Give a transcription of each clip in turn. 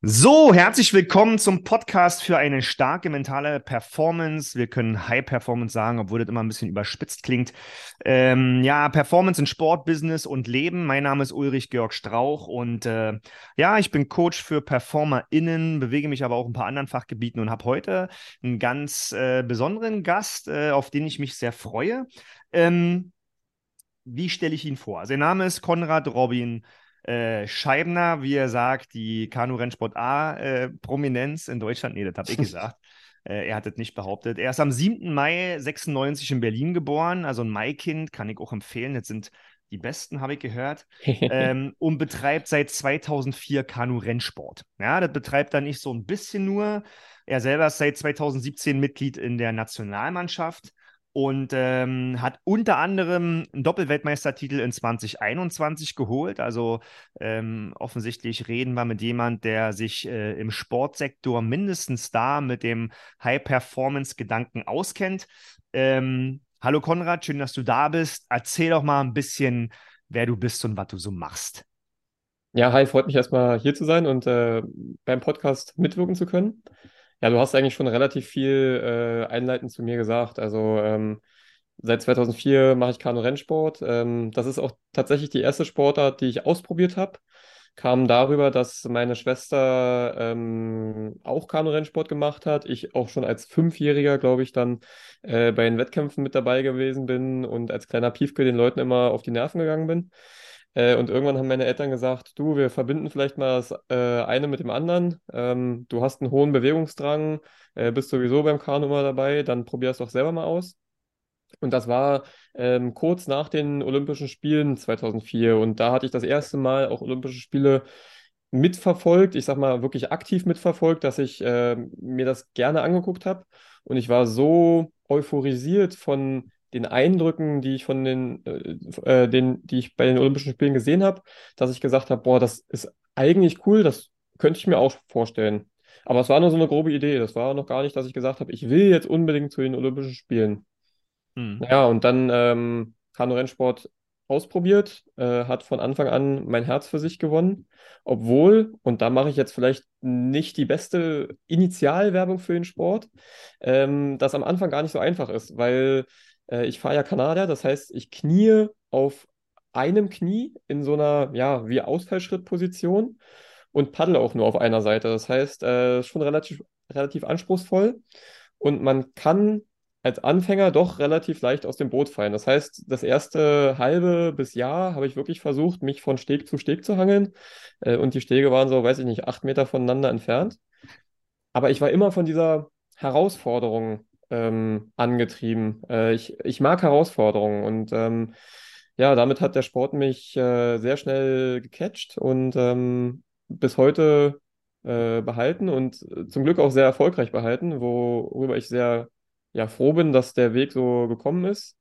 So, herzlich willkommen zum Podcast für eine starke mentale Performance. Wir können High Performance sagen, obwohl das immer ein bisschen überspitzt klingt. Ja, Performance in Sport, Business und Leben. Mein Name ist Ulrich Georg Strauch und ja, ich bin Coach für PerformerInnen, bewege mich aber auch in ein paar anderen Fachgebieten und habe heute einen ganz besonderen Gast, auf den ich mich sehr freue. Ähm, Wie stelle ich ihn vor? Also, der Name ist Konrad Robin Scheibner, wie er sagt, die Kanu-Rennsport A-Prominenz in Deutschland. Nee, das habe ich gesagt. Er hat das nicht behauptet. Er ist am 7. Mai 96 in Berlin geboren, also ein Maikind, kann ich auch empfehlen. Das sind die Besten, habe ich gehört. Und betreibt seit 2004 Kanu-Rennsport. Ja, das betreibt er nicht so ein bisschen nur. Er selber ist seit 2017 Mitglied in der Nationalmannschaft und hat unter anderem einen Doppelweltmeistertitel in 2021 geholt. Also offensichtlich reden wir mit jemand, der sich im Sportsektor mindestens da mit dem High-Performance-Gedanken auskennt. Hallo Konrad, schön, dass du da bist. Erzähl doch mal ein bisschen, wer du bist und was du so machst. Ja, hi, freut mich erstmal hier zu sein und beim Podcast mitwirken zu können. Ja, du hast eigentlich schon relativ viel einleitend zu mir gesagt. Also seit 2004 mache ich Kanu-Rennsport. Das ist auch tatsächlich die erste Sportart, die ich ausprobiert habe. Kam darüber, dass meine Schwester auch Kanu-Rennsport gemacht hat. Ich auch schon als Fünfjähriger, glaube ich, dann bei den Wettkämpfen mit dabei gewesen bin und als kleiner Piefke den Leuten immer auf die Nerven gegangen bin. Und irgendwann haben meine Eltern gesagt, du, wir verbinden vielleicht mal das eine mit dem anderen. Du hast einen hohen Bewegungsdrang, bist sowieso beim Kanu immer dabei, dann probier es doch selber mal aus. Und das war kurz nach den Olympischen Spielen 2004. Und da hatte ich das erste Mal auch Olympische Spiele mitverfolgt. Ich sag mal wirklich aktiv mitverfolgt, dass ich mir das gerne angeguckt habe. Und ich war so euphorisiert von den Eindrücken, die ich die ich bei den Olympischen Spielen gesehen habe, dass ich gesagt habe, boah, das ist eigentlich cool, das könnte ich mir auch vorstellen. Aber es war nur so eine grobe Idee. Das war noch gar nicht, dass ich gesagt habe, ich will jetzt unbedingt zu den Olympischen Spielen. Hm. Ja, und dann Kanu-Rennsport ausprobiert, hat von Anfang an mein Herz für sich gewonnen. Obwohl, und da mache ich jetzt vielleicht nicht die beste Initialwerbung für den Sport, das am Anfang gar nicht so einfach ist, weil ich fahre ja Kanadier, das heißt, ich knie auf einem Knie in so einer, ja, wie Ausfallschrittposition und paddle auch nur auf einer Seite. Das heißt, schon relativ anspruchsvoll und man kann als Anfänger doch relativ leicht aus dem Boot fallen. Das heißt, das erste halbe bis Jahr habe ich wirklich versucht, mich von Steg zu Steg zu hangeln. Und die Stege waren so, weiß ich nicht, 8 Meter voneinander entfernt. Aber ich war immer von dieser Herausforderung angetrieben. Ich mag Herausforderungen und ja, damit hat der Sport mich sehr schnell gecatcht und bis heute behalten und zum Glück auch sehr erfolgreich behalten, worüber ich sehr ja, froh bin, dass der Weg so gekommen ist,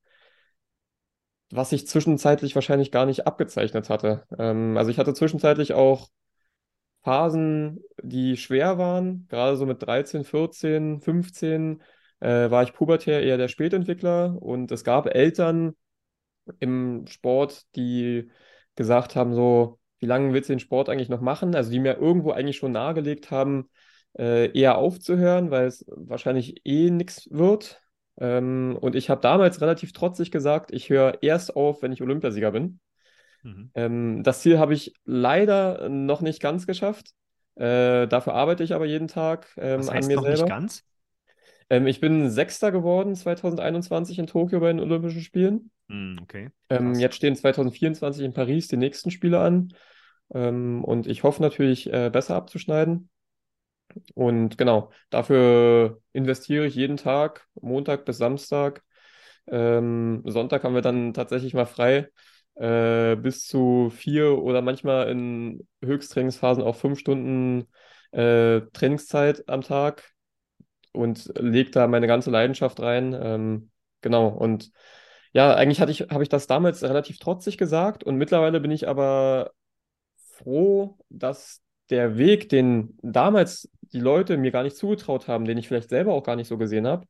was sich zwischenzeitlich wahrscheinlich gar nicht abgezeichnet hatte. Also ich hatte zwischenzeitlich auch Phasen, die schwer waren, gerade so mit 13, 14, 15 war ich pubertär eher der Spätentwickler und es gab Eltern im Sport, die gesagt haben so, wie lange willst du den Sport eigentlich noch machen? Also die mir irgendwo eigentlich schon nahegelegt haben, eher aufzuhören, weil es wahrscheinlich eh nichts wird. Und ich habe damals relativ trotzig gesagt, ich höre erst auf, wenn ich Olympiasieger bin. Mhm. Das Ziel habe ich leider noch nicht ganz geschafft. Dafür arbeite ich aber jeden Tag Was an heißt mir noch nicht selber. ganz? Ich bin Sechster geworden 2021 in Tokio bei den Olympischen Spielen. Hm, okay, krass. Jetzt stehen 2024 in Paris die nächsten Spiele an. Und ich hoffe natürlich, besser abzuschneiden. Und genau, dafür investiere ich jeden Tag, Montag bis Samstag. Sonntag haben wir dann tatsächlich mal frei, bis zu 4 oder manchmal in Höchsttrainingsphasen auch 5 Stunden Trainingszeit am Tag und lege da meine ganze Leidenschaft rein. Genau, und ja, eigentlich habe ich das damals relativ trotzig gesagt und mittlerweile bin ich aber froh, dass der Weg, den damals die Leute mir gar nicht zugetraut haben, den ich vielleicht selber auch gar nicht so gesehen habe,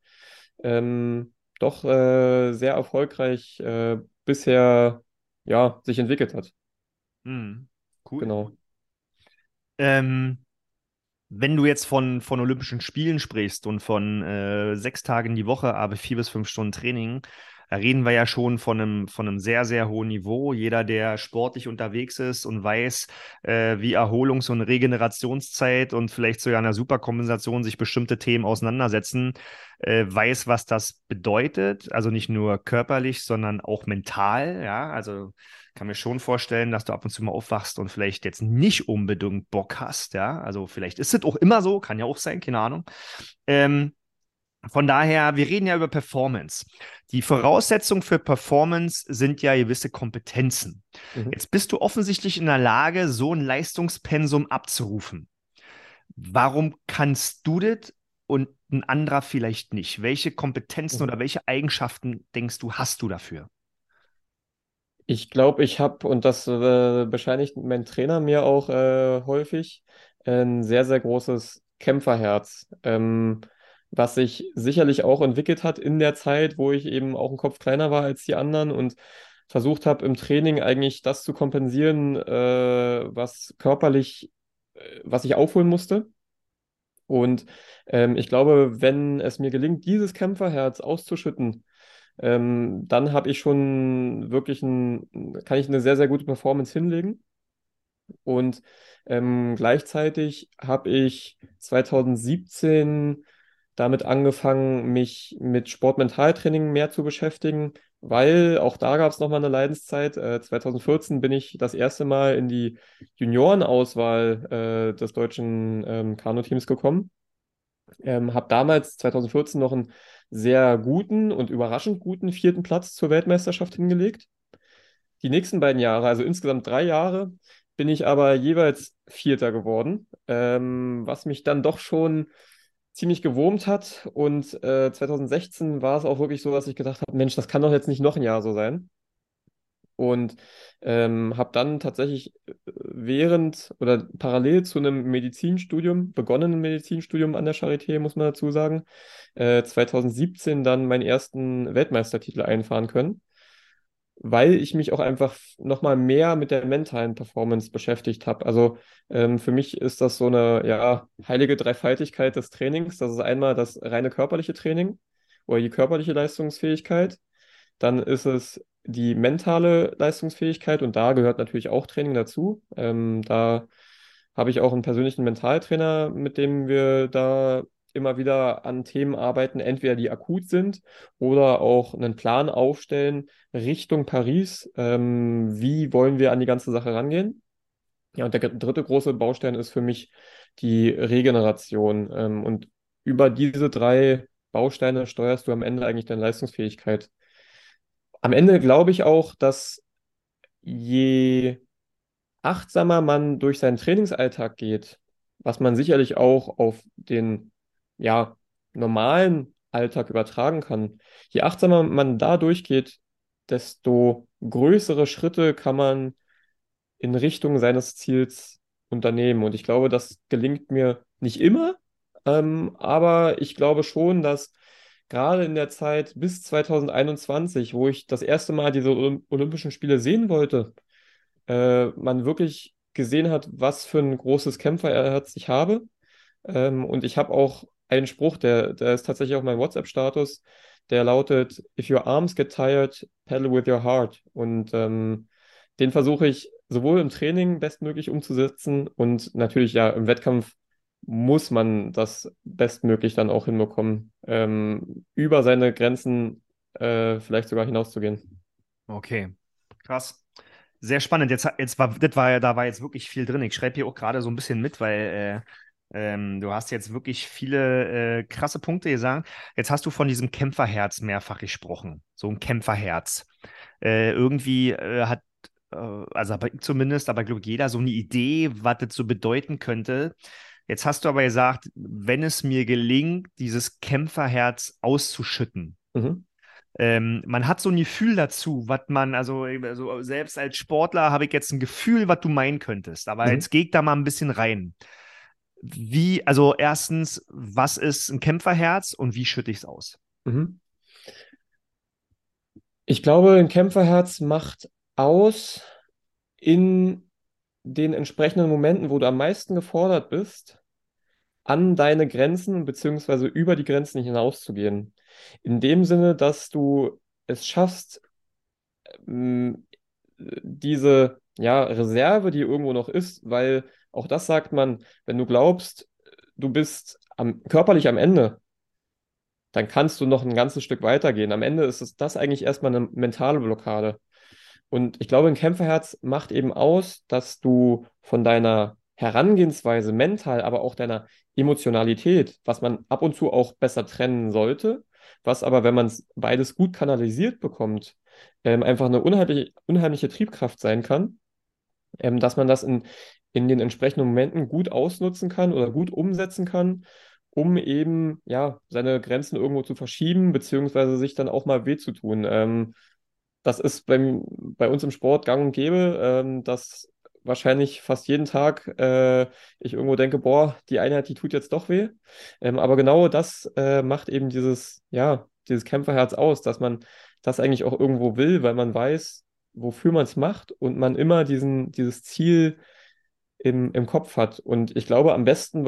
doch sehr erfolgreich bisher ja, sich entwickelt hat. Hm, cool. Genau. Ähm, wenn du jetzt von Olympischen Spielen sprichst und von 6 Tagen die Woche, aber 4 bis 5 Stunden Training, da reden wir ja schon von einem sehr, sehr hohen Niveau. Jeder, der sportlich unterwegs ist und weiß, wie Erholungs- und Regenerationszeit und vielleicht sogar einer Superkompensation sich bestimmte Themen auseinandersetzen, weiß, was das bedeutet. Also nicht nur körperlich, sondern auch mental. Ja, also kann mir schon vorstellen, dass du ab und zu mal aufwachst und vielleicht jetzt nicht unbedingt Bock hast, ja. Also vielleicht ist es auch immer so, kann ja auch sein, keine Ahnung. Ähm, von daher, wir reden ja über Performance. Die Voraussetzungen für Performance sind ja gewisse Kompetenzen. Mhm. Jetzt bist du offensichtlich in der Lage, so ein Leistungspensum abzurufen. Warum kannst du das und ein anderer vielleicht nicht? Welche Kompetenzen Mhm. oder welche Eigenschaften denkst du, hast du dafür? Ich glaube, ich habe, und das bescheinigt mein Trainer mir auch häufig, ein sehr, sehr großes Kämpferherz, was sich sicherlich auch entwickelt hat in der Zeit, wo ich eben auch ein Kopf kleiner war als die anderen und versucht habe, im Training eigentlich das zu kompensieren, was körperlich, was ich aufholen musste. Und ich glaube, wenn es mir gelingt, dieses Kämpferherz auszuschütten, dann habe ich schon wirklich kann ich eine sehr, sehr gute Performance hinlegen. Und gleichzeitig habe ich 2017 damit angefangen, mich mit Sportmentaltraining mehr zu beschäftigen, weil auch da gab es nochmal eine Leidenszeit. 2014 bin ich das erste Mal in die Juniorenauswahl des deutschen Kanuteams gekommen. Habe damals 2014 noch einen sehr guten und überraschend guten vierten Platz zur Weltmeisterschaft hingelegt. Die nächsten beiden Jahre, also insgesamt 3 Jahre, bin ich aber jeweils Vierter geworden, was mich dann doch schon ziemlich gewurmt hat. Und 2016 war es auch wirklich so, dass ich gedacht habe, Mensch, das kann doch jetzt nicht noch ein Jahr so sein. Und habe dann tatsächlich während oder parallel zu einem Medizinstudium, begonnenen Medizinstudium an der Charité, muss man dazu sagen, 2017 dann meinen ersten Weltmeistertitel einfahren können, weil ich mich auch einfach nochmal mehr mit der mentalen Performance beschäftigt habe. Also für mich ist das so eine ja, heilige Dreifaltigkeit des Trainings. Das ist einmal das reine körperliche Training oder die körperliche Leistungsfähigkeit. Dann ist es die mentale Leistungsfähigkeit und da gehört natürlich auch Training dazu. Da habe ich auch einen persönlichen Mentaltrainer, mit dem wir da immer wieder an Themen arbeiten, entweder die akut sind oder auch einen Plan aufstellen Richtung Paris. Wie wollen wir an die ganze Sache rangehen? Ja, und der dritte große Baustein ist für mich die Regeneration. Und über diese drei Bausteine steuerst du am Ende eigentlich deine Leistungsfähigkeit. Am Ende glaube ich auch, dass je achtsamer man durch seinen Trainingsalltag geht, was man sicherlich auch auf den ja, normalen Alltag übertragen kann, je achtsamer man da durchgeht, desto größere Schritte kann man in Richtung seines Ziels unternehmen. Und ich glaube, das gelingt mir nicht immer, aber ich glaube schon, dass gerade in der Zeit bis 2021, wo ich das erste Mal diese Olympischen Spiele sehen wollte, man wirklich gesehen hat, was für ein großes Kämpferherz ich habe. Und ich habe auch einen Spruch, der ist tatsächlich auch mein WhatsApp-Status, der lautet: If your arms get tired, paddle with your heart. Und den versuche ich sowohl im Training bestmöglich umzusetzen und natürlich ja im Wettkampf muss man das bestmöglich dann auch hinbekommen, über seine Grenzen vielleicht sogar hinauszugehen. Okay, krass. Sehr spannend. Jetzt war, das war ja, da war jetzt wirklich viel drin. Ich schreibe hier auch gerade so ein bisschen mit, weil du hast jetzt wirklich viele krasse Punkte gesagt. Jetzt hast du von diesem Kämpferherz mehrfach gesprochen. So ein Kämpferherz. Irgendwie hat, also aber ich zumindest, aber glaube ich, jeder so eine Idee, was das so bedeuten könnte. Jetzt hast du aber gesagt, wenn es mir gelingt, dieses Kämpferherz auszuschütten. Mhm. Man hat so ein Gefühl dazu, was man, also selbst als Sportler habe ich jetzt ein Gefühl, was du meinen könntest. Aber Mhm. jetzt gehe ich da mal ein bisschen rein. Also erstens, was ist ein Kämpferherz und wie schütte ich es aus? Mhm. Ich glaube, ein Kämpferherz macht aus in den entsprechenden Momenten, wo du am meisten gefordert bist, an deine Grenzen beziehungsweise über die Grenzen hinauszugehen. In dem Sinne, dass du es schaffst, ähm, diese ja, Reserve, die irgendwo noch ist, weil auch das sagt man, wenn du glaubst, du bist körperlich am Ende, dann kannst du noch ein ganzes Stück weitergehen. Am Ende ist es das eigentlich erstmal eine mentale Blockade. Und ich glaube, ein Kämpferherz macht eben aus, dass du von deiner Herangehensweise mental, aber auch deiner Emotionalität, was man ab und zu auch besser trennen sollte, was aber, wenn man es beides gut kanalisiert bekommt, einfach eine unheimliche Triebkraft sein kann, dass man das in den entsprechenden Momenten gut ausnutzen kann oder gut umsetzen kann, um eben ja seine Grenzen irgendwo zu verschieben, beziehungsweise sich dann auch mal weh zu tun. Das ist bei uns im Sport gang und gäbe, dass wahrscheinlich fast jeden Tag ich irgendwo denke, boah, die Einheit, die tut jetzt doch weh. Aber genau das macht eben dieses Kämpferherz aus, dass man das eigentlich auch irgendwo will, weil man weiß, wofür man es macht und man immer dieses Ziel im Kopf hat. Und ich glaube, am besten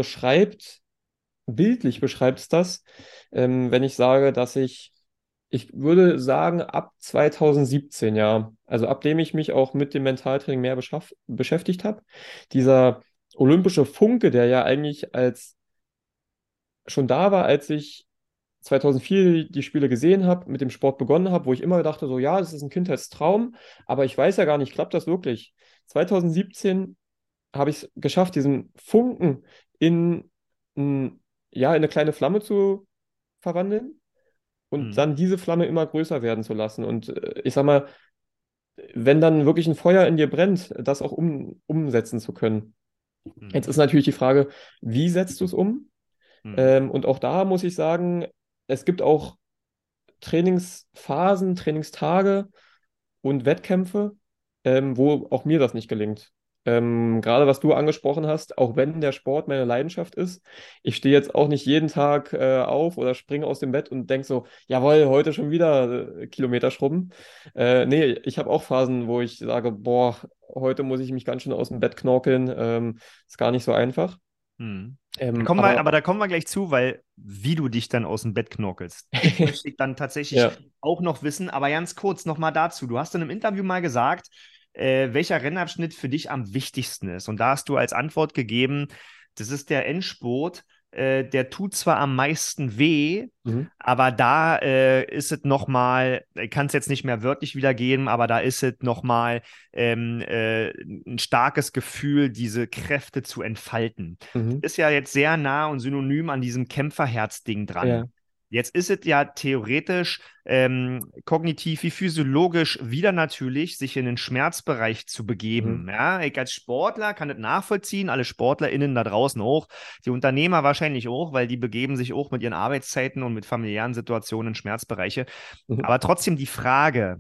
bildlich beschreibt es das, wenn ich sage, ich würde sagen, ab 2017, ja, also ab dem ich mich auch mit dem Mentaltraining mehr beschäftigt habe, dieser olympische Funke, der ja eigentlich als schon da war, als ich 2004 die Spiele gesehen habe, mit dem Sport begonnen habe, wo ich immer dachte, so ja, das ist ein Kindheitstraum, aber ich weiß ja gar nicht, klappt das wirklich? 2017 habe ich es geschafft, diesen Funken in, ja, in eine kleine Flamme zu verwandeln und Mhm. dann diese Flamme immer größer werden zu lassen. Und ich sag mal, wenn dann wirklich ein Feuer in dir brennt, das auch umsetzen zu können. Jetzt Mhm. ist natürlich die Frage, wie setzt du es um? Mhm. Und auch da muss ich sagen, es gibt auch Trainingsphasen, Trainingstage und Wettkämpfe, wo auch mir das nicht gelingt. Gerade was du angesprochen hast, auch wenn der Sport meine Leidenschaft ist, ich stehe jetzt auch nicht jeden Tag auf oder springe aus dem Bett und denke so, jawohl, heute schon wieder Kilometer schrubben. Nee, ich habe auch Phasen, wo ich sage, boah, heute muss ich mich ganz schön aus dem Bett knorkeln. Ist gar nicht so einfach. Mhm. Aber Da kommen wir gleich zu, weil wie du dich dann aus dem Bett knorkelst. Das möchte ich dann tatsächlich ja. auch noch wissen. Aber ganz kurz nochmal dazu. Du hast in einem Interview mal gesagt, welcher Rennabschnitt für dich am wichtigsten ist. Und da hast du als Antwort gegeben, das ist der Endspurt. Der tut zwar am meisten weh, Mhm. aber da ist es nochmal, ich kann es jetzt nicht mehr wörtlich wiedergeben, aber da ist es nochmal ein starkes Gefühl, diese Kräfte zu entfalten. Mhm. Ist ja jetzt sehr nah und synonym an diesem Kämpferherz-Ding Ja. dran. Jetzt ist es ja theoretisch, kognitiv wie physiologisch wieder natürlich, sich in den Schmerzbereich zu Mhm. begeben. Ja, ich als Sportler kann das nachvollziehen, alle SportlerInnen da draußen auch, die Unternehmer wahrscheinlich auch, weil die begeben sich auch mit ihren Arbeitszeiten und mit familiären Situationen in Schmerzbereiche. Mhm. Aber trotzdem die Frage,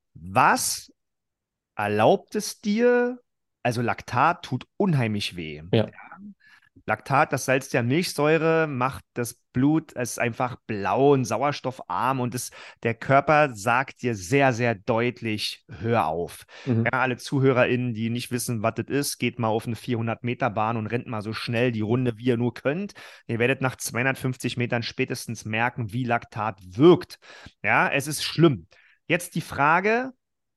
was erlaubt es dir? Also Laktat tut unheimlich weh. Ja. Laktat, das Salz der Milchsäure, macht das Blut, es ist einfach blau und sauerstoffarm und der Körper sagt dir sehr, sehr deutlich, hör auf. Mhm. Ja, alle ZuhörerInnen, die nicht wissen, was das ist, geht mal auf eine 400-Meter-Bahn und rennt mal so schnell die Runde, wie ihr nur könnt. Ihr werdet nach 250 Metern spätestens merken, wie Laktat wirkt. Ja, es ist schlimm. Jetzt die Frage,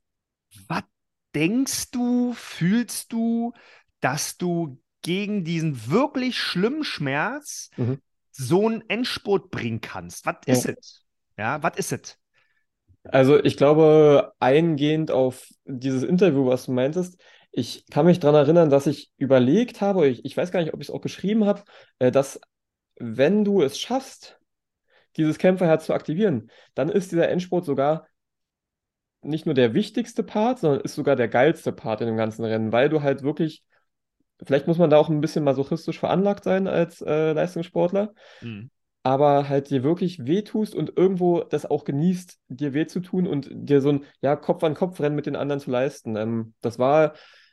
was denkst du, fühlst du, dass du gegen diesen wirklich schlimmen Schmerz Mhm. so einen Endspurt bringen kannst? Was ist Ja. es? Ja, was ist es? Also ich glaube, eingehend auf dieses Interview, was du meintest, ich kann mich daran erinnern, dass ich überlegt habe, ich weiß gar nicht, ob ich es auch geschrieben habe, dass wenn du es schaffst, dieses Kämpferherz zu aktivieren, dann ist dieser Endspurt sogar nicht nur der wichtigste Part, sondern ist sogar der geilste Part in dem ganzen Rennen, weil du halt wirklich, vielleicht muss man da auch ein bisschen masochistisch veranlagt sein als Leistungssportler, Hm. aber halt dir wirklich wehtust und irgendwo das auch genießt, dir weh zu tun und dir so ein ja, Kopf-an-Kopf-Rennen mit den anderen zu leisten. Das war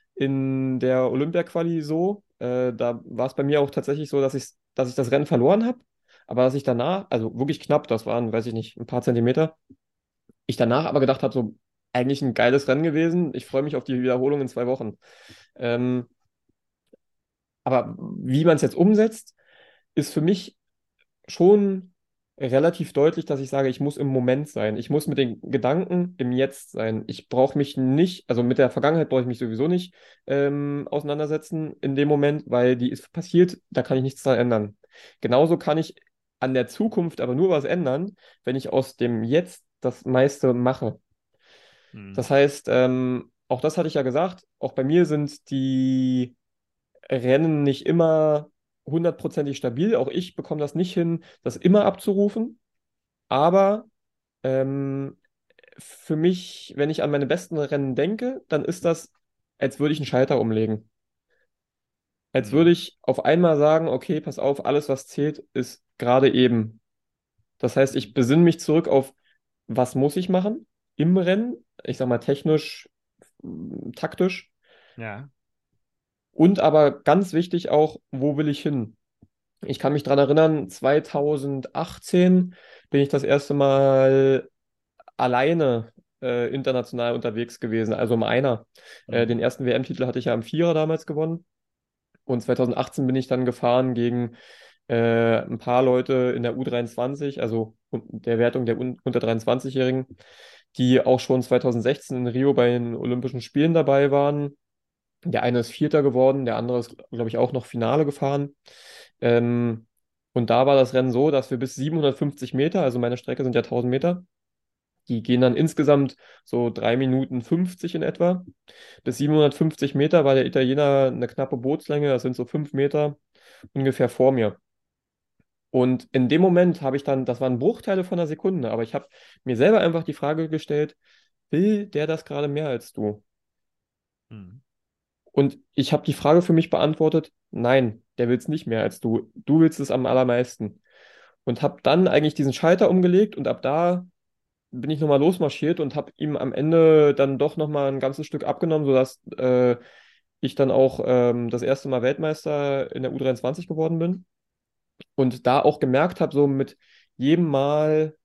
in der Olympia-Quali so. Da war es bei mir auch tatsächlich so, dass ich das Rennen verloren habe, aber dass ich danach, also wirklich knapp, das waren, weiß ich nicht, ein paar Zentimeter, ich danach aber gedacht habe, so eigentlich ein geiles Rennen gewesen. Ich freue mich auf die Wiederholung in 2 Wochen. Ähm, aber wie man es jetzt umsetzt, ist für mich schon relativ deutlich, dass ich sage, ich muss im Moment sein. Ich muss mit den Gedanken im Jetzt sein. Ich brauche mich nicht, also mit der Vergangenheit brauche ich mich sowieso nicht auseinandersetzen in dem Moment, weil die ist passiert, da kann ich nichts dran ändern. Genauso kann ich an der Zukunft aber nur was ändern, wenn ich aus dem Jetzt das meiste mache. Hm. Das heißt, auch das hatte ich ja gesagt, auch bei mir sind die Rennen nicht immer hundertprozentig stabil. Auch ich bekomme das nicht hin, das immer abzurufen. Aber ähm, für mich, wenn ich an meine besten Rennen denke, dann ist das, als würde ich einen Schalter umlegen. Als Hm. würde ich auf einmal sagen, okay, pass auf, alles, was zählt, ist gerade eben. Das heißt, ich besinne mich zurück auf, was muss ich machen im Rennen? Ich sag mal technisch, taktisch. Ja. Und aber ganz wichtig auch, wo will ich hin? Ich kann mich daran erinnern, 2018 bin ich das erste Mal alleine international unterwegs gewesen, also im Einer. Hm. Den ersten WM-Titel hatte ich ja im Vierer damals gewonnen. Und 2018 bin ich dann gefahren gegen ein paar Leute in der U23, also der Wertung der unter 23-Jährigen, die auch schon 2016 in Rio bei den Olympischen Spielen dabei waren. Der eine ist Vierter geworden, der andere ist, glaube ich, auch noch Finale gefahren. Ähm, und da war das Rennen so, dass wir bis 750 Meter, also meine Strecke sind ja 1000 Meter, die gehen dann insgesamt so 3 Minuten 50 in etwa. Bis 750 Meter war der Italiener eine knappe Bootslänge, das sind so 5 Meter ungefähr vor mir. Und in dem Moment habe ich dann, das waren Bruchteile von einer Sekunde, aber ich habe mir selber einfach die Frage gestellt, will der das gerade mehr als du? Hm. Und ich habe die Frage für mich beantwortet, nein, der will es nicht mehr als du. Du willst es am allermeisten. Und habe dann eigentlich diesen Schalter umgelegt und ab da bin ich nochmal losmarschiert und habe ihm am Ende dann doch nochmal ein ganzes Stück abgenommen, sodass ich dann auch das erste Mal Weltmeister in der U23 geworden bin. Und da auch gemerkt habe, so mit jedem Mal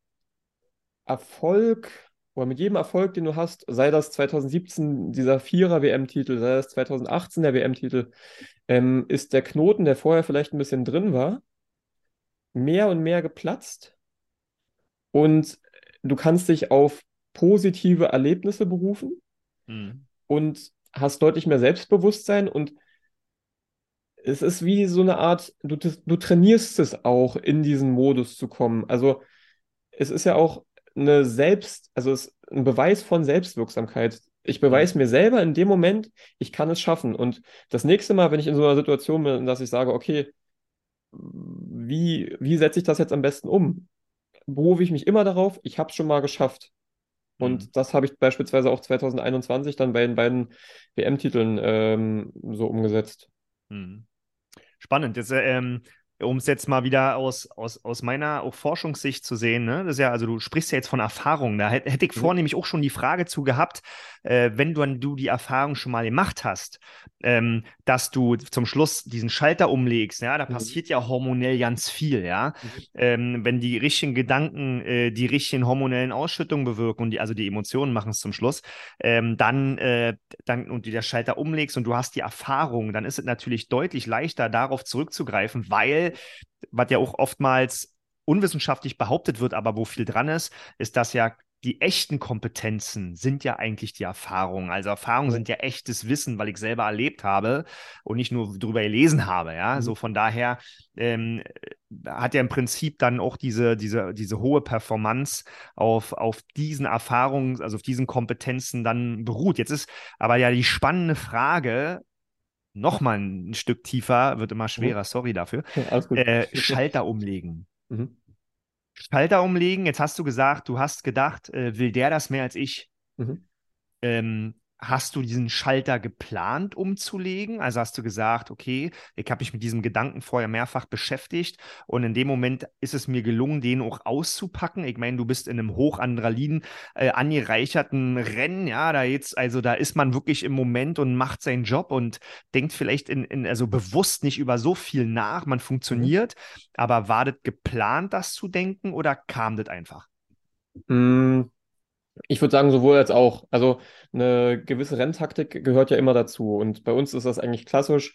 Erfolg oder mit jedem Erfolg, den du hast, sei das 2017 dieser Vierer-WM-Titel, sei das 2018 der WM-Titel, ist der Knoten, der vorher vielleicht ein bisschen drin war, mehr und mehr geplatzt und du kannst dich auf positive Erlebnisse berufen Hm. und hast deutlich mehr Selbstbewusstsein und es ist wie so eine Art, du trainierst es auch, in diesen Modus zu kommen. Also es ist ja auch also es ist ein Beweis von Selbstwirksamkeit. Ich Hm. beweise mir selber in dem Moment, ich kann es schaffen. Und das nächste Mal, wenn ich in so einer Situation bin, dass ich sage, okay, wie setze ich das jetzt am besten um? Berufe ich mich immer darauf, ich habe es schon mal geschafft. Hm. Und das habe ich beispielsweise auch 2021 dann bei den beiden WM-Titeln so umgesetzt. Hm. Spannend. Jetzt, um es jetzt mal wieder aus meiner auch Forschungssicht zu sehen, ne? Das ist ja, also du sprichst ja jetzt von Erfahrung. Da hätte ich Mhm. vornehmlich auch schon die Frage zu gehabt, wenn du die Erfahrung schon mal gemacht hast, dass du zum Schluss diesen Schalter umlegst, ja, da Mhm. passiert ja hormonell ganz viel, ja. Mhm. Wenn die richtigen Gedanken die richtigen hormonellen Ausschüttungen bewirken und also die Emotionen machen es zum Schluss, dann und du der Schalter umlegst und du hast die Erfahrung, dann ist es natürlich deutlich leichter, darauf zurückzugreifen, weil, was ja auch oftmals unwissenschaftlich behauptet wird, aber wo viel dran ist, dass ja die echten Kompetenzen sind ja eigentlich die Erfahrungen. Also Erfahrungen Ja. sind ja echtes Wissen, weil ich selber erlebt habe und nicht nur drüber gelesen habe. Ja, Mhm. so von daher ähm, hat ja im Prinzip dann auch diese hohe Performance auf diesen Erfahrungen, also auf diesen Kompetenzen dann beruht. Jetzt ist aber ja die spannende Frage, nochmal ein Stück tiefer, wird immer Mhm. schwerer, sorry dafür, Alles gut. Schalter umlegen. Mhm. Schalter umlegen, jetzt hast du gesagt, du hast gedacht, will der das mehr als ich? Mhm. Hast du diesen Schalter geplant umzulegen? Also hast du gesagt, okay, ich habe mich mit diesem Gedanken vorher mehrfach beschäftigt und in dem Moment ist es mir gelungen, den auch auszupacken. Ich meine, du bist in einem Hochadrenalin angereicherten Rennen, ja, da ist man wirklich im Moment und macht seinen Job und denkt vielleicht also bewusst nicht über so viel nach, man Mhm. funktioniert, aber war das geplant, das zu denken oder kam das einfach? Mm, Ich würde sagen, sowohl als auch. Also eine gewisse Renntaktik gehört ja immer dazu. Und bei uns ist das eigentlich klassisch.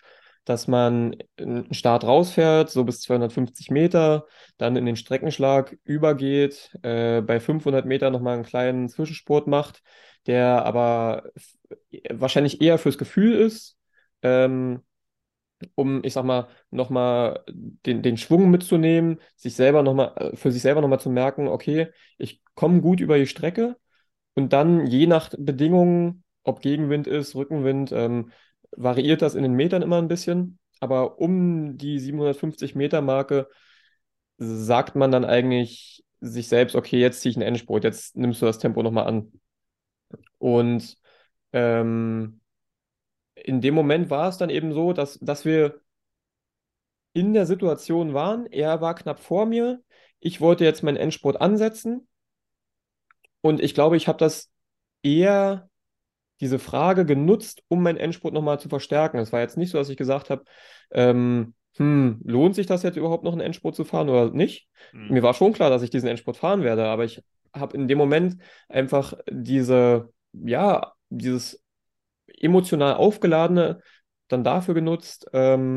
dass man einen Start rausfährt, so bis 250 Meter, dann in den Streckenschlag übergeht, bei 500 Meter nochmal einen kleinen Zwischenspurt macht, der aber wahrscheinlich eher fürs Gefühl ist, ähm, um, ich sag mal, nochmal den Schwung mitzunehmen, für sich selber nochmal zu merken, okay, ich komme gut über die Strecke und dann je nach Bedingungen, ob Gegenwind ist, Rückenwind, variiert das in den Metern immer ein bisschen. Aber um die 750 Meter Marke sagt man dann eigentlich sich selbst, okay, jetzt ziehe ich einen Endspurt, jetzt nimmst du das Tempo nochmal an. Und ähm, in dem Moment war es dann eben so, dass wir in der Situation waren. Er war knapp vor mir. Ich wollte jetzt meinen Endspurt ansetzen. Und ich glaube, ich habe das eher diese Frage genutzt, um meinen Endspurt nochmal zu verstärken. Es war jetzt nicht so, dass ich gesagt habe, lohnt sich das jetzt überhaupt noch einen Endspurt zu fahren oder nicht? Mhm. Mir war schon klar, dass ich diesen Endspurt fahren werde, aber ich habe in dem Moment einfach dieses emotional aufgeladene dann dafür genutzt,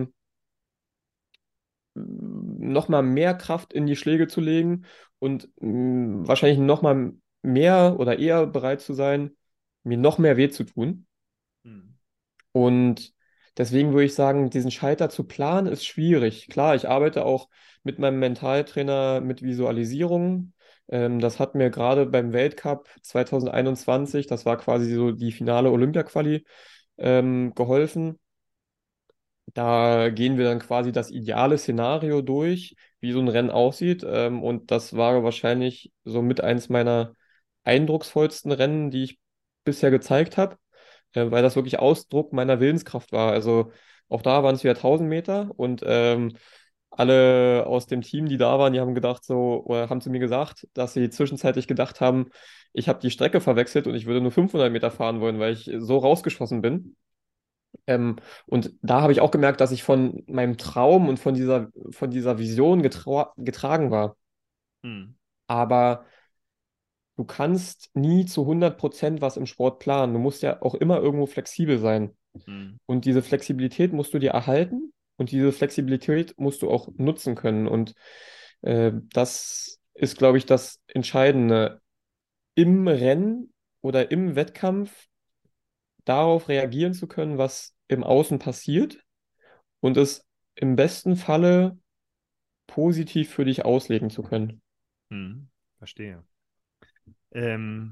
nochmal mehr Kraft in die Schläge zu legen und wahrscheinlich nochmal mehr oder eher bereit zu sein, mir noch mehr weh zu tun. Mhm. Und deswegen würde ich sagen, diesen Scheiter zu planen ist schwierig. Klar, ich arbeite auch mit meinem Mentaltrainer mit Visualisierung. Das hat mir gerade beim Weltcup 2021, das war quasi so die finale Olympia-Quali, geholfen. Da gehen wir dann quasi das ideale Szenario durch, wie so ein Rennen aussieht. Und das war wahrscheinlich so mit eins meiner eindrucksvollsten Rennen, die ich bisher gezeigt habe, weil das wirklich Ausdruck meiner Willenskraft war. Also auch da waren es wieder 1000 Meter und alle aus dem Team, die da waren, die haben gedacht so, oder haben zu mir gesagt, dass sie zwischenzeitlich gedacht haben, ich habe die Strecke verwechselt und ich würde nur 500 Meter fahren wollen, weil ich so rausgeschossen bin. Und da habe ich auch gemerkt, dass ich von meinem Traum und von dieser Vision getragen war. Mhm. Aber du kannst nie zu 100% was im Sport planen. Du musst ja auch immer irgendwo flexibel sein. Mhm. Und diese Flexibilität musst du dir erhalten und diese Flexibilität musst du auch nutzen können. Und das ist, glaube ich, das Entscheidende im Rennen oder im Wettkampf darauf reagieren zu können, was im Außen passiert und es im besten Falle positiv für dich auslegen zu können. Mhm. Verstehe. Ähm,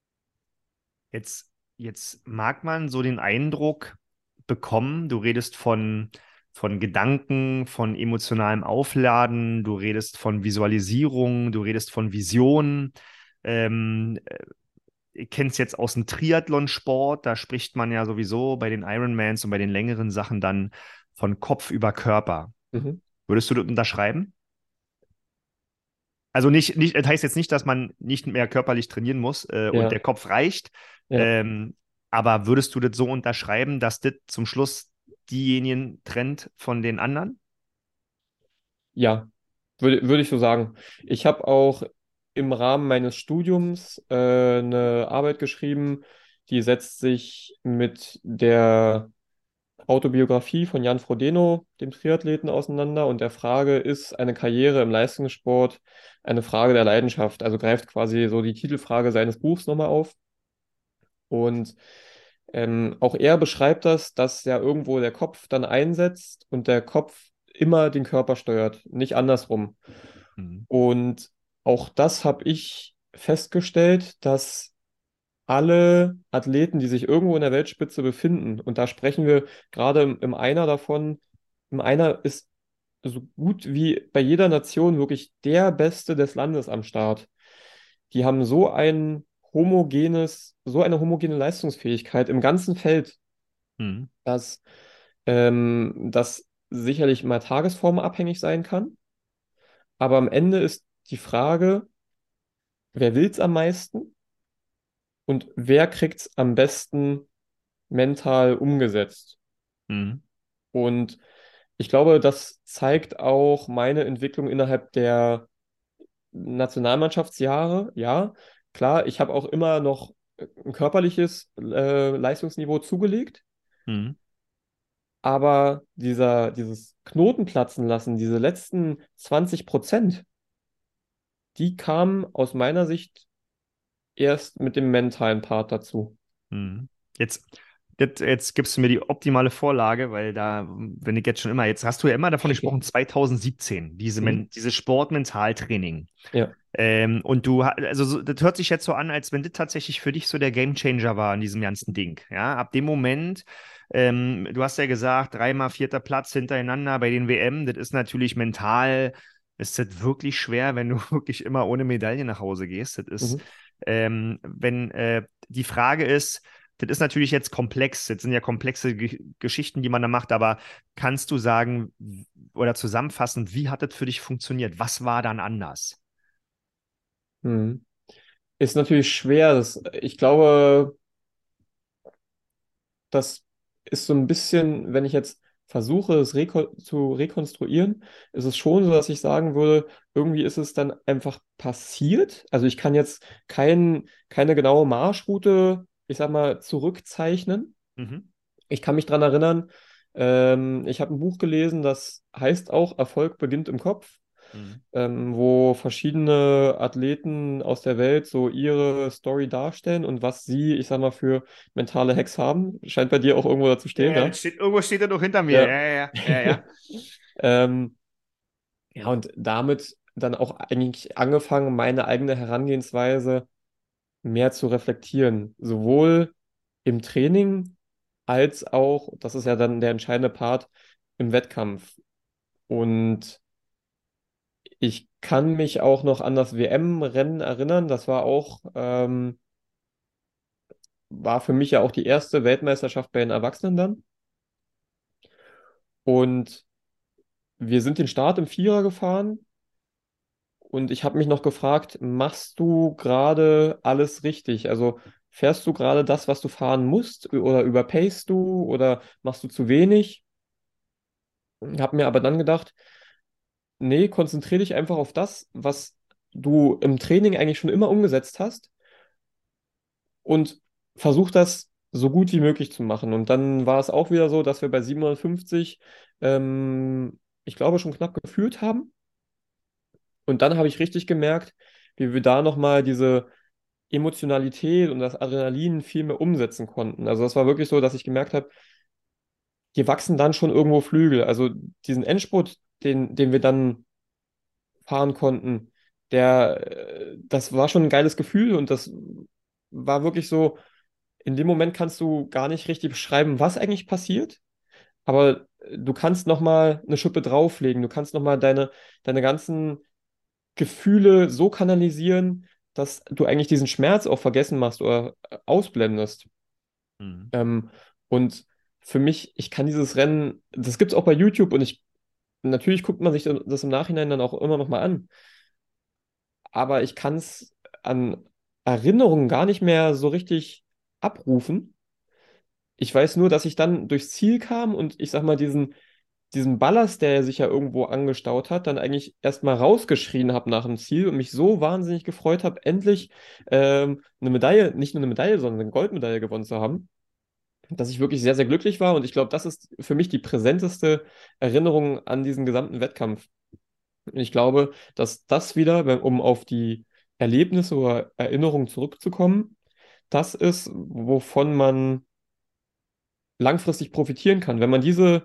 jetzt mag man so den Eindruck bekommen, du redest von Gedanken, von emotionalem Aufladen, du redest von Visualisierung, du redest von Visionen. Ähm, ich kenne es jetzt aus dem Triathlonsport, da spricht man ja sowieso bei den Ironmans und bei den längeren Sachen dann von Kopf über Körper. Mhm. Würdest du das unterschreiben? Also das heißt jetzt nicht, dass man nicht mehr körperlich trainieren muss und der Ja, Kopf reicht. ja, Ähm, aber würdest du das so unterschreiben, dass das zum Schluss diejenigen trennt von den anderen? ja, würde ich so sagen. Ich habe auch im Rahmen meines Studiums eine Arbeit geschrieben, die setzt sich mit der Autobiografie von Jan Frodeno, dem Triathleten, auseinander und der Frage, ist eine Karriere im Leistungssport eine Frage der Leidenschaft? Also greift quasi so die Titelfrage seines Buchs nochmal auf. Und auch er beschreibt das, dass ja irgendwo der Kopf dann einsetzt und der Kopf immer den Körper steuert, nicht andersrum. Mhm. Und auch das habe ich festgestellt, dass alle Athleten, die sich irgendwo in der Weltspitze befinden, und da sprechen wir gerade im Einer davon, im Einer ist so gut wie bei jeder Nation wirklich der Beste des Landes am Start. Die haben so eine homogene Leistungsfähigkeit im ganzen Feld, Mhm. dass das sicherlich mal tagesformabhängig sein kann. Aber am Ende ist die Frage, wer will es am meisten und wer kriegt es am besten mental umgesetzt? Mhm. Und ich glaube, das zeigt auch meine Entwicklung innerhalb der Nationalmannschaftsjahre. Ja, klar, ich habe auch immer noch ein körperliches Leistungsniveau zugelegt. Mhm. Aber dieses Knoten platzen lassen, diese letzten 20%, die kamen aus meiner Sicht erst mit dem mentalen Part dazu. Mhm. Jetzt, jetzt gibst du mir die optimale Vorlage, weil da, wenn ich jetzt schon immer, jetzt hast du ja immer davon gesprochen, 2017, Mhm. dieses Sportmentaltraining. Ja. Und also das hört sich jetzt so an, als wenn das tatsächlich für dich so der Gamechanger war in diesem ganzen Ding. Ja, ab dem Moment, du hast ja gesagt, dreimal vierter Platz hintereinander bei den WM, das ist natürlich mental, ist das wirklich schwer, wenn du wirklich immer ohne Medaille nach Hause gehst. Das ist, Mhm. wenn die Frage ist, das ist natürlich jetzt komplex, das sind ja komplexe Geschichten, die man da macht, aber kannst du sagen oder zusammenfassen, wie hat das für dich funktioniert? Was war dann anders? Mhm. Ist natürlich schwer. Ich glaube, das ist so ein bisschen, wenn ich jetzt versuche, es zu rekonstruieren, ist es schon so, dass ich sagen würde, irgendwie ist es dann einfach passiert. Also ich kann jetzt keine genaue Marschroute, ich sag mal, zurückzeichnen. Mhm. Ich kann mich dran erinnern, ich habe ein Buch gelesen, das heißt auch Erfolg beginnt im Kopf, Mhm. wo verschiedene Athleten aus der Welt so ihre Story darstellen und was sie, ich sag mal, für mentale Hacks haben. Scheint bei dir auch irgendwo dazu Ja, stehen, ja, ja? irgendwo steht er doch hinter mir. Ja. Ja, ja, ja, ja. Ähm, ja, und damit dann auch eigentlich angefangen, meine eigene Herangehensweise mehr zu reflektieren. Sowohl im Training als auch, das ist ja dann der entscheidende Part, im Wettkampf. Und ich kann mich auch noch an das WM-Rennen erinnern. Das war für mich ja auch die erste Weltmeisterschaft bei den Erwachsenen dann. Und wir sind den Start im Vierer gefahren. Und ich habe mich noch gefragt, machst du gerade alles richtig? Also fährst du gerade das, was du fahren musst? Oder überpacest du? Oder machst du zu wenig? Habe mir aber dann gedacht, nee, konzentriere dich einfach auf das, was du im Training eigentlich schon immer umgesetzt hast und versuch das so gut wie möglich zu machen. Und dann war es auch wieder so, dass wir bei 750, ich glaube, schon knapp geführt haben. Und dann habe ich richtig gemerkt, wie wir da nochmal diese Emotionalität und das Adrenalin viel mehr umsetzen konnten. Also das war wirklich so, dass ich gemerkt habe, hier wachsen dann schon irgendwo Flügel. Also diesen Endspurt, den wir dann fahren konnten, das war schon ein geiles Gefühl und das war wirklich so, in dem Moment kannst du gar nicht richtig beschreiben, was eigentlich passiert, aber du kannst nochmal eine Schippe drauflegen, du kannst nochmal deine ganzen Gefühle so kanalisieren, dass du eigentlich diesen Schmerz auch vergessen machst oder ausblendest. Mhm. Ähm, und für mich, ich kann dieses Rennen, das gibt es auch bei YouTube und natürlich guckt man sich das im Nachhinein dann auch immer nochmal an, aber ich kann es an Erinnerungen gar nicht mehr so richtig abrufen. Ich weiß nur, dass ich dann durchs Ziel kam und ich sag mal, diesen Ballast, der sich ja irgendwo angestaut hat, dann eigentlich erstmal rausgeschrien habe nach dem Ziel und mich so wahnsinnig gefreut habe, endlich eine Medaille, nicht nur eine Medaille, sondern eine Goldmedaille gewonnen zu haben, dass ich wirklich sehr, sehr glücklich war. Und ich glaube, das ist für mich die präsenteste Erinnerung an diesen gesamten Wettkampf. Und ich glaube, dass das wieder, um auf die Erlebnisse oder Erinnerungen zurückzukommen, das ist, wovon man langfristig profitieren kann. Wenn man diese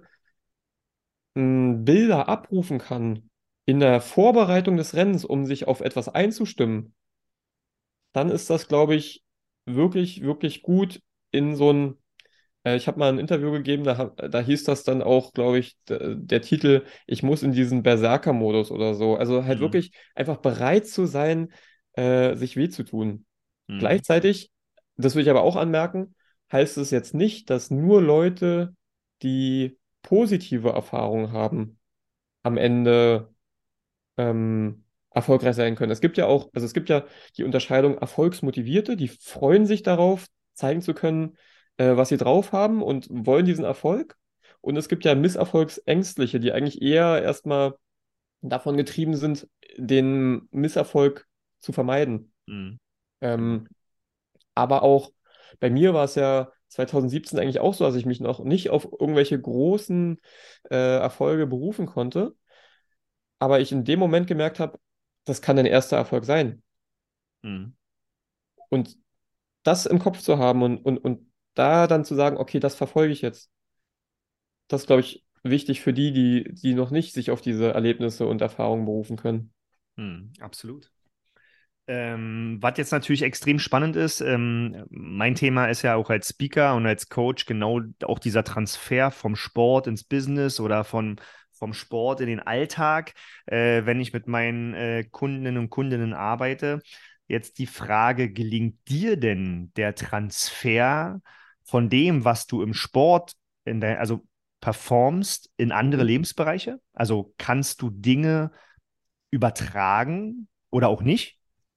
Bilder abrufen kann in der Vorbereitung des Rennens, um sich auf etwas einzustimmen, dann ist das, glaube ich, wirklich, wirklich gut in so ein, ich habe mal ein Interview gegeben, da hieß das dann auch, glaube ich, der Titel, ich muss in diesen Berserker-Modus oder so. Also halt Mhm. wirklich einfach bereit zu sein, sich weh zu tun. Mhm. Gleichzeitig, das will ich aber auch anmerken, heißt es jetzt nicht, dass nur Leute, die positive Erfahrungen haben, am Ende erfolgreich sein können. Es gibt ja auch, also es gibt ja die Unterscheidung Erfolgsmotivierte, die freuen sich darauf, zeigen zu können, was sie drauf haben und wollen diesen Erfolg. Und es gibt ja Misserfolgsängstliche, die eigentlich eher erstmal davon getrieben sind, den Misserfolg zu vermeiden. Mhm. Genau. Ähm, aber auch bei mir war es ja 2017 eigentlich auch so, dass ich mich noch nicht auf irgendwelche großen Erfolge berufen konnte, aber ich in dem Moment gemerkt habe, das kann ein erster Erfolg sein. Mhm. Und das im Kopf zu haben und da dann zu sagen, okay, das verfolge ich jetzt, das ist, glaube ich, wichtig für die noch nicht sich auf diese Erlebnisse und Erfahrungen berufen können. Mhm. Absolut. Was jetzt natürlich extrem spannend ist, mein Thema ist ja auch als Speaker und als Coach genau auch dieser Transfer vom Sport ins Business oder vom Sport in den Alltag, wenn ich mit meinen Kundinnen und Kundinnen arbeite. Jetzt die Frage, gelingt dir denn der Transfer von dem, was du im Sport also performst, in andere Mhm. Lebensbereiche? Also kannst du Dinge übertragen oder auch nicht?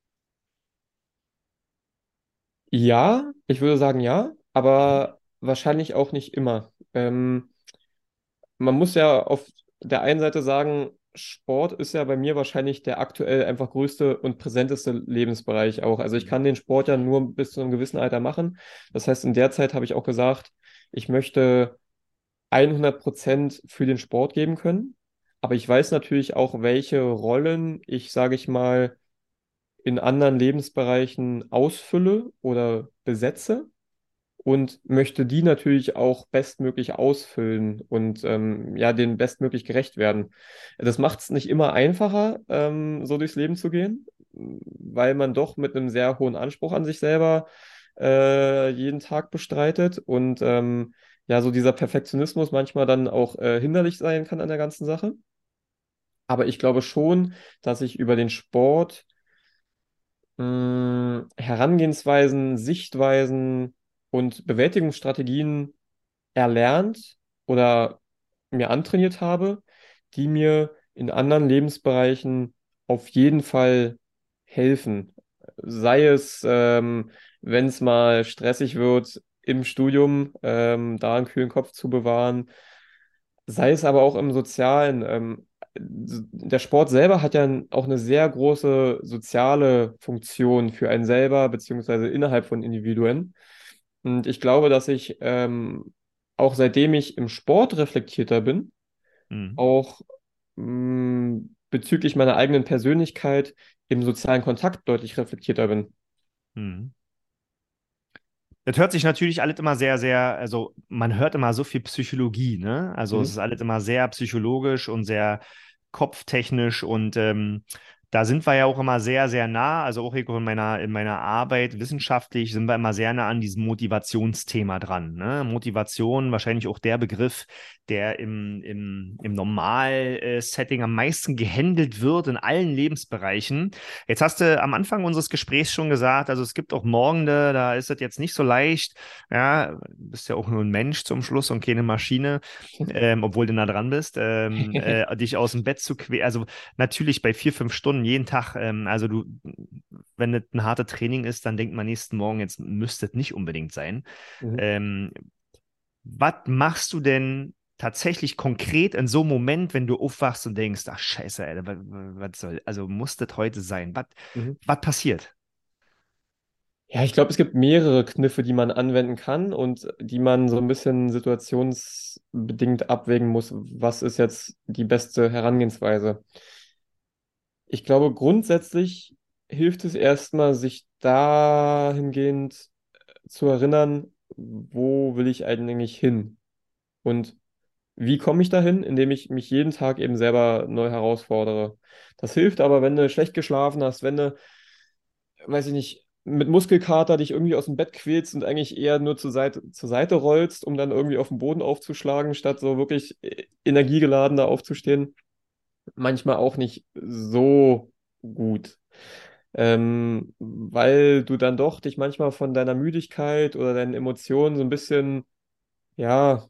Ja, ich würde sagen ja, aber wahrscheinlich auch nicht immer. Man muss ja auf der einen Seite sagen, Sport ist ja bei mir wahrscheinlich der aktuell einfach größte und präsenteste Lebensbereich auch. Also ich Mhm. kann den Sport ja nur bis zu einem gewissen Alter machen. Das heißt, in der Zeit habe ich auch gesagt, ich möchte 100% für den Sport geben können. Aber ich weiß natürlich auch, welche Rollen ich, sage ich mal, in anderen Lebensbereichen ausfülle oder besetze und möchte die natürlich auch bestmöglich ausfüllen und ja, denen bestmöglich gerecht werden. Das macht es nicht immer einfacher, so durchs Leben zu gehen, weil man doch mit einem sehr hohen Anspruch an sich selber jeden Tag bestreitet und ja, so dieser Perfektionismus manchmal dann auch hinderlich sein kann an der ganzen Sache. Aber ich glaube schon, dass ich über den Sport Herangehensweisen, Sichtweisen und Bewältigungsstrategien erlernt oder mir antrainiert habe, die mir in anderen Lebensbereichen auf jeden Fall helfen. Sei es, wenn es mal stressig wird im Studium, da einen kühlen Kopf zu bewahren, sei es aber auch im Sozialen. Der Sport selber hat ja auch eine sehr große soziale Funktion für einen selber, beziehungsweise innerhalb von Individuen. Und ich glaube, dass ich auch seitdem ich im Sport reflektierter bin, Mhm. auch bezüglich meiner eigenen Persönlichkeit im sozialen Kontakt deutlich reflektierter bin. Mhm. Das hört sich natürlich alles immer sehr, sehr, also man hört immer so viel Psychologie, ne? Also es Mhm. ist alles immer sehr psychologisch und sehr kopftechnisch und da sind wir ja auch immer sehr, sehr nah. Also auch in meiner Arbeit wissenschaftlich sind wir immer sehr nah an diesem Motivationsthema dran. Ne? Motivation, wahrscheinlich auch der Begriff, der im Normal-Setting am meisten gehandelt wird in allen Lebensbereichen. Jetzt hast du am Anfang unseres Gesprächs schon gesagt, also es gibt auch Morgende, da ist es jetzt nicht so leicht. Ja, du bist ja auch nur ein Mensch zum Schluss und keine Maschine, obwohl du nah dran bist, dich aus dem Bett zu quälen. Also natürlich bei 4, 5 Stunden jeden Tag. Also du, wenn das ein hartes Training ist, dann denkt man nächsten Morgen, jetzt müsste es nicht unbedingt sein. Mhm. Ähm, Was machst du denn tatsächlich konkret in so einem Moment, wenn du aufwachst und denkst, ach Scheiße, Alter, was soll, also muss das heute sein? Mhm. Was passiert? Ja, ich glaube, es gibt mehrere Kniffe, die man anwenden kann und die man so ein bisschen situationsbedingt abwägen muss. Was ist jetzt die beste Herangehensweise? Ich glaube, grundsätzlich hilft es erstmal, sich dahingehend zu erinnern, wo will ich eigentlich hin? Und wie komme ich dahin? Indem ich mich jeden Tag eben selber neu herausfordere. Das hilft aber, wenn du schlecht geschlafen hast, wenn du, weiß ich nicht, mit Muskelkater dich irgendwie aus dem Bett quälst und eigentlich eher nur zur Seite rollst, um dann irgendwie auf den Boden aufzuschlagen, statt so wirklich energiegeladener aufzustehen. Manchmal auch nicht so gut. Weil du dann doch dich manchmal von deiner Müdigkeit oder deinen Emotionen so ein bisschen, ja,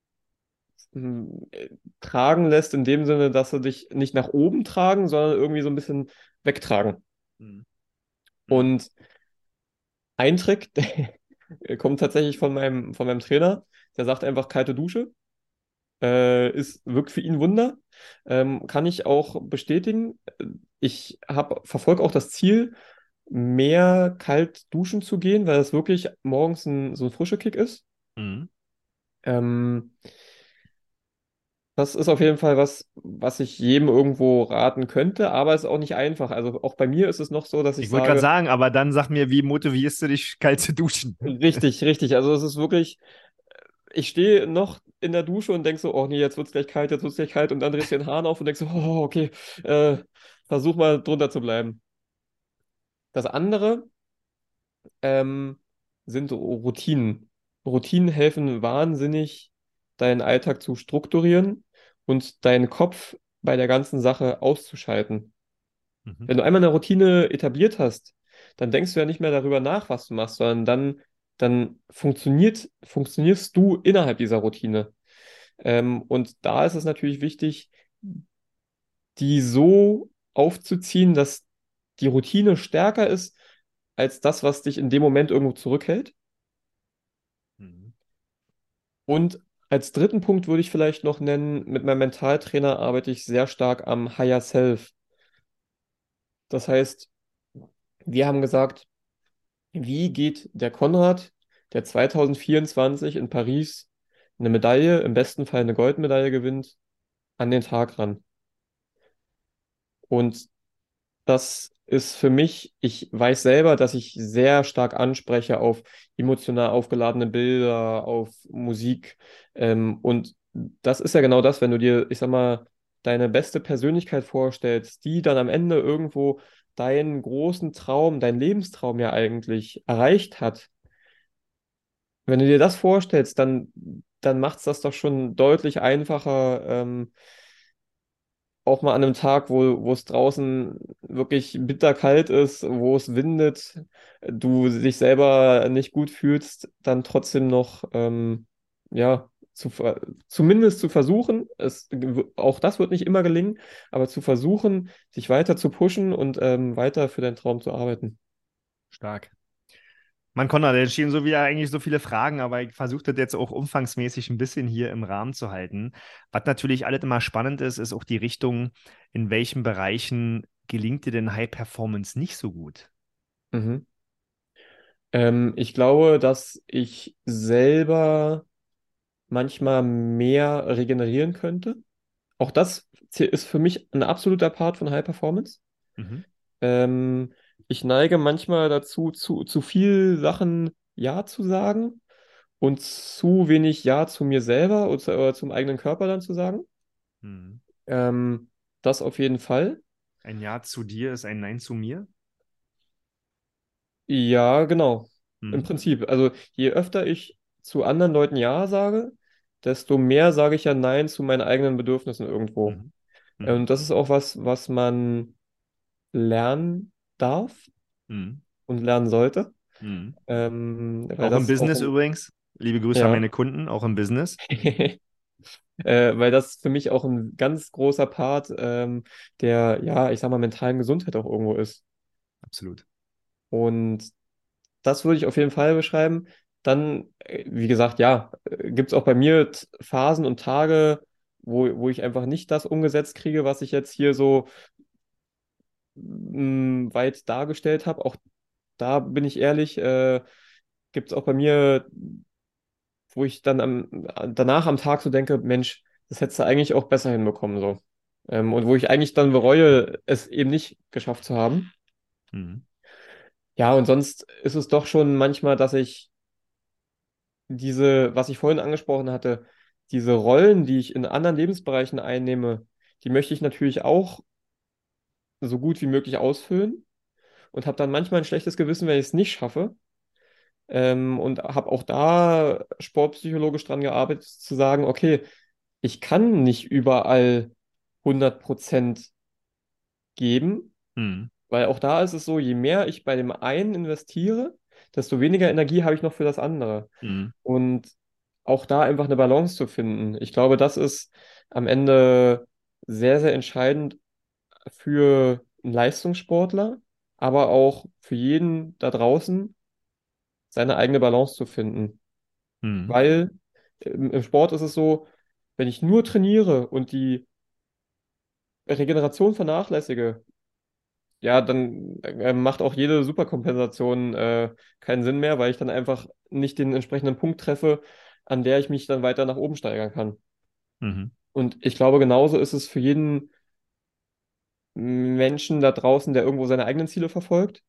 tragen lässt, in dem Sinne, dass sie dich nicht nach oben tragen, sondern irgendwie so ein bisschen wegtragen. Hm, hm, Und ein Trick, der kommt tatsächlich von meinem Trainer, der sagt einfach kalte Dusche. Wirkt für ihn Wunder. Kann ich auch bestätigen. Verfolge auch das Ziel, mehr kalt duschen zu gehen, weil das wirklich morgens so ein frischer Kick ist. Mhm. Ähm, Das ist auf jeden Fall was, was ich jedem irgendwo raten könnte, aber es ist auch nicht einfach. Also auch bei mir ist es noch so, dass ich Ich wollte gerade sage, sagen, aber dann sag mir, wie motivierst du dich, kalt zu duschen? richtig, richtig. Also es ist wirklich, ich stehe noch in der Dusche und denke so, oh nee, jetzt wird's gleich kalt, jetzt wird's gleich kalt und dann drehst du den Hahn auf und denkst so, oh, okay, äh, versuch mal drunter zu bleiben. Das andere sind Routinen. Routinen helfen wahnsinnig, deinen Alltag zu strukturieren und deinen Kopf bei der ganzen Sache auszuschalten. Mhm. Wenn du einmal eine Routine etabliert hast, dann denkst du ja nicht mehr darüber nach, was du machst, sondern dann funktionierst du innerhalb dieser Routine. Und da ist es natürlich wichtig, die so aufzuziehen, dass die Routine stärker ist als das, was dich in dem Moment irgendwo zurückhält. Mhm. Und als dritten Punkt würde ich vielleicht noch nennen, mit meinem Mentaltrainer arbeite ich sehr stark am Higher Self. Das heißt, wir haben gesagt, wie geht der Konrad, der 2024 in Paris eine Medaille, im besten Fall eine Goldmedaille gewinnt, an den Tag ran? Und das ist für mich, ich weiß selber, dass ich sehr stark anspreche auf emotional aufgeladene Bilder, auf Musik. Und das ist ja genau das, wenn du dir, ich sag mal, deine beste Persönlichkeit vorstellst, die dann am Ende irgendwo deinen großen Traum, deinen Lebenstraum ja eigentlich erreicht hat. Wenn du dir das vorstellst, dann macht es das doch schon deutlich einfacher, auch mal an einem Tag, wo es draußen wirklich bitterkalt ist, wo es windet, du dich selber nicht gut fühlst, dann trotzdem noch, ja, zumindest zu versuchen, auch das wird nicht immer gelingen, aber zu versuchen, sich weiter zu pushen und weiter für deinen Traum zu arbeiten. Stark. Man, Konrad, da stehen so wieder eigentlich so viele Fragen, aber ich versuche das jetzt auch umfangsmäßig ein bisschen hier im Rahmen zu halten. Was natürlich alles immer spannend ist, ist auch die Richtung, in welchen Bereichen gelingt dir denn High Performance nicht so gut? Mhm. Ich glaube, dass ich selber manchmal mehr regenerieren könnte. Auch das ist für mich ein absoluter Part von High Performance. Mhm. Ähm, Ich neige manchmal dazu, zu viel Sachen Ja zu sagen und zu wenig Ja zu mir selber oder zum eigenen Körper dann zu sagen. Mhm. Das auf jeden Fall. Ein Ja zu dir ist ein Nein zu mir. Ja, genau. Im Mhm. Prinzip. Also je öfter ich zu anderen Leuten Ja sage, desto mehr sage ich ja Nein zu meinen eigenen Bedürfnissen irgendwo. Mhm. Mhm. Und das ist auch was, was man lernen darf Mhm. und lernen sollte. Mhm. Weil Auch im das auch, Business übrigens. Liebe Grüße an ja, meine Kunden, auch im Business. weil das für mich auch ein ganz großer Part der, ja, ich sag mal, mentalen Gesundheit auch irgendwo ist. Absolut. Und das würde ich auf jeden Fall beschreiben. Dann, wie gesagt, ja, gibt es auch bei mir Phasen und Tage, wo ich einfach nicht das umgesetzt kriege, was ich jetzt hier so weit dargestellt habe. Auch da bin ich ehrlich, gibt es auch bei mir, wo ich dann danach am Tag so denke, Mensch, das hättest du eigentlich auch besser hinbekommen so. Und wo ich eigentlich dann bereue, es eben nicht geschafft zu haben. Mhm. Ja, und sonst ist es doch schon manchmal, dass ich was ich vorhin angesprochen hatte, diese Rollen, die ich in anderen Lebensbereichen einnehme, die möchte ich natürlich auch so gut wie möglich ausfüllen und habe dann manchmal ein schlechtes Gewissen, wenn ich es nicht schaffe. Und habe auch da sportpsychologisch dran gearbeitet, zu sagen, okay, ich kann nicht überall 100% geben, Mhm. weil auch da ist es so, je mehr ich bei dem einen investiere, desto weniger Energie habe ich noch für das andere. Mhm. Und auch da einfach eine Balance zu finden. Ich glaube, das ist am Ende sehr, sehr entscheidend für einen Leistungssportler, aber auch für jeden da draußen, seine eigene Balance zu finden. Mhm. Weil im Sport ist es so, wenn ich nur trainiere und die Regeneration vernachlässige, ja, dann macht auch jede Superkompensation keinen Sinn mehr, weil ich dann einfach nicht den entsprechenden Punkt treffe, an der ich mich dann weiter nach oben steigern kann. Mhm. Und ich glaube, genauso ist es für jeden Menschen da draußen, der irgendwo seine eigenen Ziele verfolgt.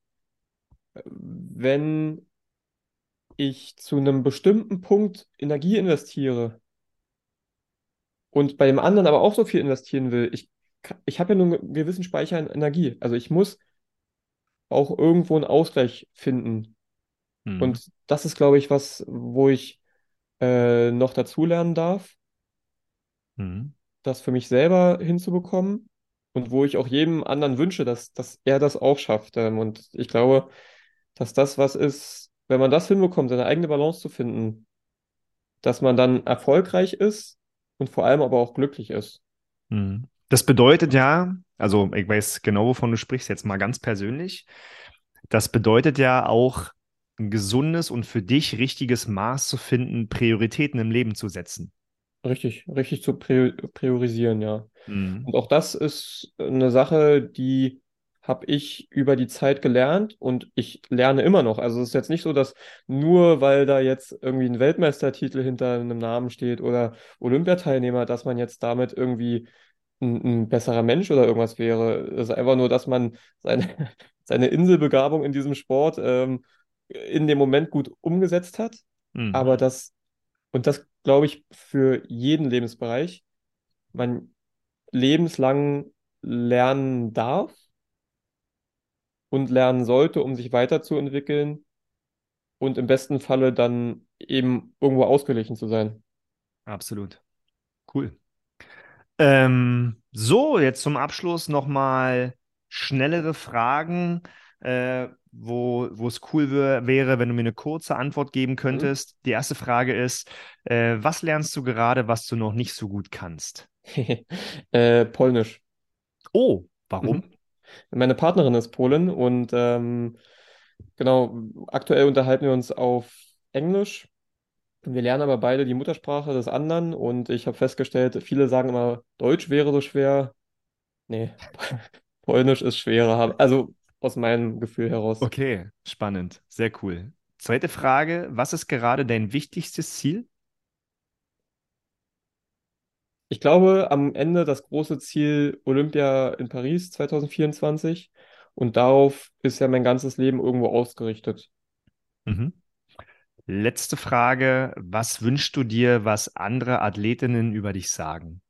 Wenn ich zu einem bestimmten Punkt Energie investiere und bei dem anderen aber auch so viel investieren will, ich habe ja nur einen gewissen Speicher an Energie. Also ich muss auch irgendwo einen Ausgleich finden. Mhm. Und das ist, glaube ich, was, wo ich noch dazulernen darf, Mhm. das für mich selber hinzubekommen und wo ich auch jedem anderen wünsche, dass er das auch schafft. Und ich glaube, dass das was ist, wenn man das hinbekommt, seine eigene Balance zu finden, dass man dann erfolgreich ist und vor allem aber auch glücklich ist. Mhm. Das bedeutet ja, also ich weiß genau, wovon du sprichst, jetzt mal ganz persönlich. Das bedeutet ja auch, ein gesundes und für dich richtiges Maß zu finden, Prioritäten im Leben zu setzen. Richtig, richtig zu priorisieren, ja. Mhm. Und auch das ist eine Sache, die habe ich über die Zeit gelernt und ich lerne immer noch. Also es ist jetzt nicht so, dass nur weil da jetzt irgendwie ein Weltmeistertitel hinter einem Namen steht oder Olympiateilnehmer, dass man jetzt damit irgendwie ein besserer Mensch oder irgendwas wäre. Es ist einfach nur, dass man seine, seine Inselbegabung in diesem Sport in dem Moment gut umgesetzt hat. Mhm. Aber und das glaube ich für jeden Lebensbereich, man lebenslang lernen darf und lernen sollte, um sich weiterzuentwickeln und im besten Falle dann eben irgendwo ausgeglichen zu sein. Absolut. Cool. So, jetzt zum Abschluss nochmal schnellere Fragen, wo es cool wäre, wenn du mir eine kurze Antwort geben Mhm. könntest. Die erste Frage ist, was lernst du gerade, was du noch nicht so gut kannst? Polnisch. Oh, warum? Mhm. Meine Partnerin ist Polin und genau, aktuell unterhalten wir uns auf Englisch. Wir lernen aber beide die Muttersprache des anderen und ich habe festgestellt, viele sagen immer, Deutsch wäre so schwer. Nee, Polnisch ist schwerer. Also aus meinem Gefühl heraus. Okay, spannend, sehr cool. Zweite Frage, was ist gerade dein wichtigstes Ziel? Ich glaube, am Ende das große Ziel Olympia in Paris 2024 und darauf ist ja mein ganzes Leben irgendwo ausgerichtet. Mhm. Letzte Frage, was wünschst du dir, was andere Athletinnen über dich sagen?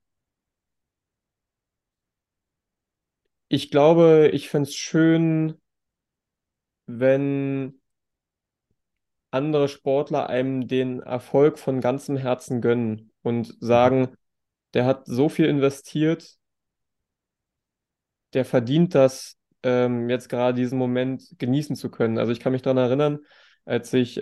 Ich glaube, ich fände es schön, wenn andere Sportler einem den Erfolg von ganzem Herzen gönnen und Mhm. sagen, der hat so viel investiert, der verdient das, jetzt gerade diesen Moment genießen zu können. Also ich kann mich daran erinnern, als ich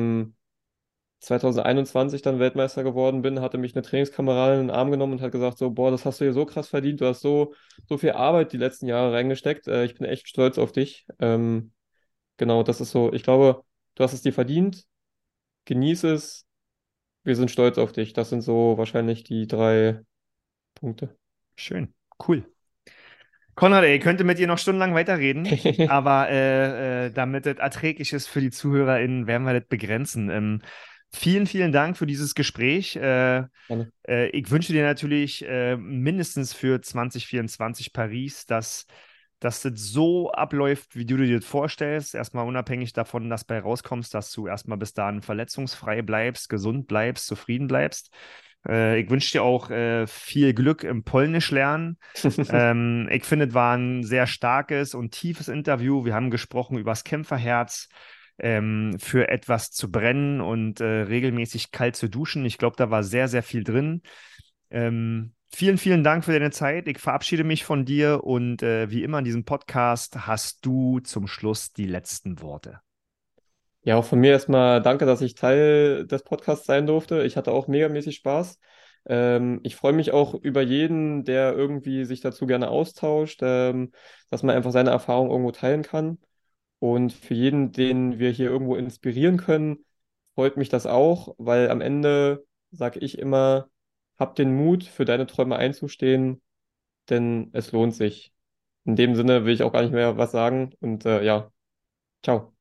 2021 dann Weltmeister geworden bin, hatte mich eine Trainingskameradin in den Arm genommen und hat gesagt, so, boah, das hast du hier so krass verdient, du hast so viel Arbeit die letzten Jahre reingesteckt, ich bin echt stolz auf dich. Genau, das ist so, ich glaube, du hast es dir verdient, genieß es, wir sind stolz auf dich. Das sind so wahrscheinlich die drei Punkte. Schön, cool. Konrad, ey, ich könnte mit dir noch stundenlang weiterreden, aber damit es erträglich ist für die ZuhörerInnen, werden wir das begrenzen. Vielen Dank für dieses Gespräch. Gerne. Ich wünsche dir natürlich mindestens für 2024 Paris, dass das so abläuft, wie du dir das vorstellst. Erstmal unabhängig davon, dass bei rauskommst, dass du erstmal bis dahin verletzungsfrei bleibst, gesund bleibst, zufrieden bleibst. Ich wünsche dir auch viel Glück im Polnisch lernen. Ich finde, es war ein sehr starkes und tiefes Interview. Wir haben gesprochen über das Kämpferherz, für etwas zu brennen und regelmäßig kalt zu duschen. Ich glaube, da war sehr viel drin. Vielen Dank für deine Zeit. Ich verabschiede mich von dir und wie immer in diesem Podcast hast du zum Schluss die letzten Worte. Ja, auch von mir erstmal danke, dass ich Teil des Podcasts sein durfte. Ich hatte auch megamäßig Spaß. Ich freue mich auch über jeden, der irgendwie sich dazu gerne austauscht, dass man einfach seine Erfahrung irgendwo teilen kann. Und für jeden, den wir hier irgendwo inspirieren können, freut mich das auch, weil am Ende sage ich immer, hab den Mut, für deine Träume einzustehen, denn es lohnt sich. In dem Sinne will ich auch gar nicht mehr was sagen und ja, ciao.